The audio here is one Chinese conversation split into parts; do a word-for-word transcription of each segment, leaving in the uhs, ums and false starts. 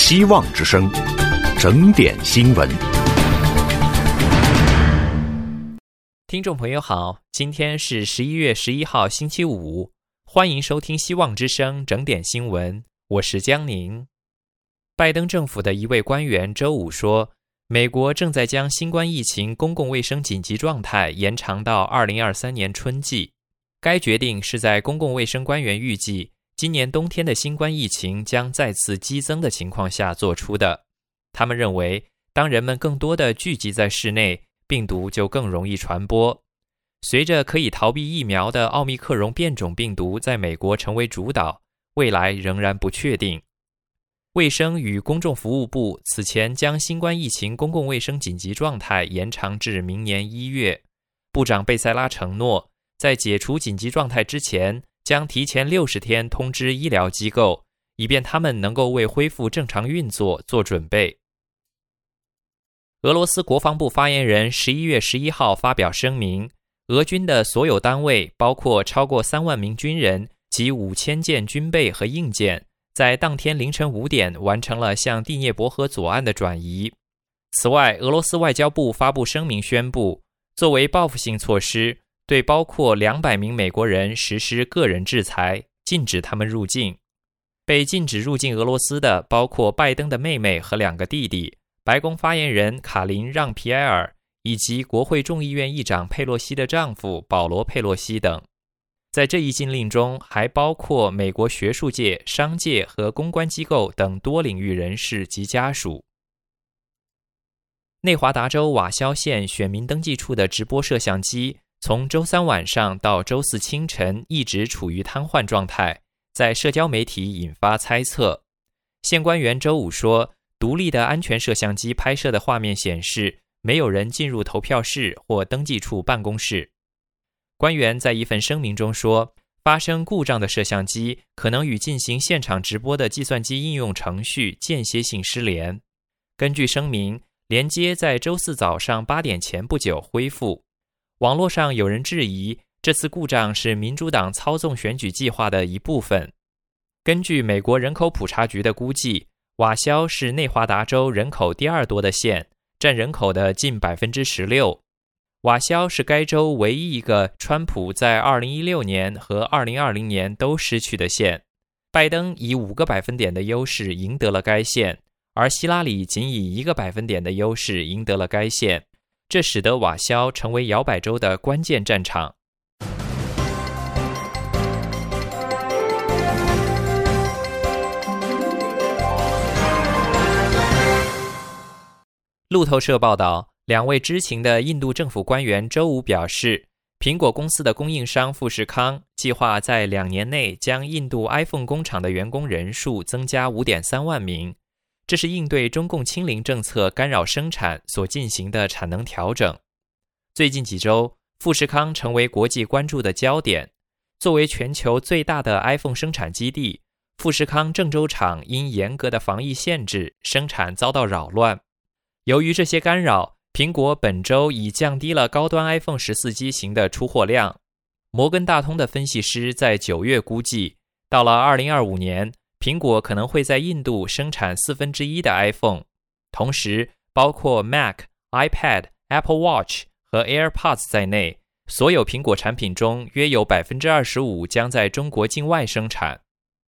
希望之声，整点新闻。 听众朋友好，今天是十一月十一号星期五，欢迎收听希望之声整点新闻，我是江宁。拜登政府的一位官员周五说，美国正在将新冠疫情公共卫生紧急状态延长到二零二三年春季。该决定是在公共卫生官员预计今年冬天的新冠疫情将再次激增的情况下做出的。他们认为，当人们更多的聚集在室内，病毒就更容易传播。随着可以逃避疫苗的奥密克戎变种病毒在美国成为主导，未来仍然不确定。卫生与公众服务部此前将新冠疫情公共卫生紧急状态延长至明年一月。部长贝塞拉承诺，在解除紧急状态之前，将提前六十天通知医疗机构，以便他们能够为恢复正常运作做准备。俄罗斯国防部发言人十一月十一号发表声明，俄军的所有单位，包括超过三万名军人及五千件军备和硬件，在当天凌晨五点完成了向第聂伯河左岸的转移。此外，俄罗斯外交部发布声明宣布，作为报复性措施，对包括两百名美国人实施个人制裁，禁止他们入境。被禁止入境俄罗斯的包括拜登的妹妹和两个弟弟，白宫发言人卡琳·让皮埃尔，以及国会众议院议长佩洛西的丈夫保罗·佩洛西等。在这一禁令中，还包括美国学术界、商界和公关机构等多领域人士及家属。内华达州瓦肖县选民登记处的直播摄像机从周三晚上到周四清晨一直处于瘫痪状态，在社交媒体引发猜测。县官员周五说，独立的安全摄像机拍摄的画面显示，没有人进入投票室或登记处办公室。官员在一份声明中说，发生故障的摄像机可能与进行现场直播的计算机应用程序间歇性失联。根据声明，连接在周四早上八点前不久恢复。网络上有人质疑，这次故障是民主党操纵选举计划的一部分。根据美国人口普查局的估计，瓦肖是内华达州人口第二多的县，占人口的近 百分之十六。 瓦肖是该州唯一一个川普在二零一六年和二零二零年都失去的县。拜登以五个百分点的优势赢得了该县，而希拉里仅以一个百分点的优势赢得了该县，这使得瓦肖成为摇摆州的关键战场。路透社报道，两位知情的印度政府官员周五表示，苹果公司的供应商富士康计划在两年内将印度 iPhone 工厂的员工人数增加 五点三万名，这是应对中共清零政策干扰生产所进行的产能调整。最近几周，富士康成为国际关注的焦点。作为全球最大的 iPhone 生产基地，富士康郑州厂因严格的防疫限制，生产遭到扰乱。由于这些干扰，苹果本周已降低了高端 iPhone 十四机型的出货量。摩根大通的分析师在九月估计，到了二零二五年，苹果可能会在印度生产四分之一的 iPhone。同时，包括 Mac、iPad、Apple Watch 和 AirPods 在内，所有苹果产品中约有 百分之二十五 将在中国境外生产。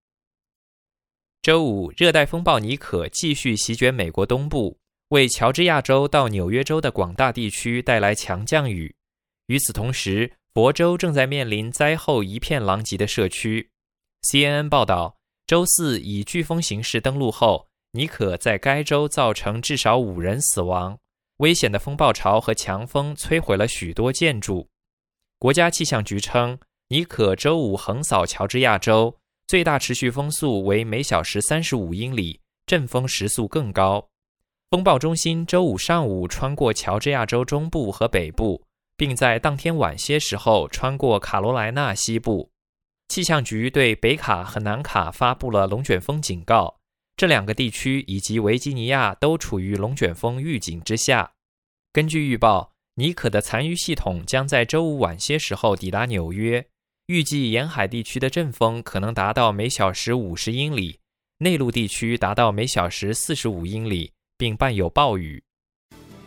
周五，热带风暴尼可继续席卷美国东部，为乔治亚州到纽约州的广大地区带来强降雨。与此同时，佛州正在面临灾后一片狼藉的社区。C N N 报道，周四以飓风形式登陆后，尼可在该州造成至少五人死亡。危险的风暴潮和强风摧毁了许多建筑。国家气象局称，尼可周五横扫乔治亚州，最大持续风速为每小时三十五英里，阵风时速更高。风暴中心周五上午穿过乔治亚州中部和北部，并在当天晚些时候穿过卡罗来纳西部。气象局对北卡和南卡发布了龙卷风警告，这两个地区以及维吉尼亚都处于龙卷风预警之下。根据预报，尼可的残余系统将在周五晚些时候抵达纽约，预计沿海地区的阵风可能达到每小时五十英里， 内陆地区达到每小时四十五英里，并伴有暴雨。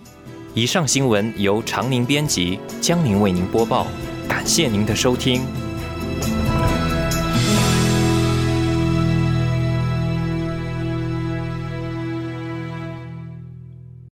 以上新闻由常宁编辑，江宁为您播报，感谢您的收听。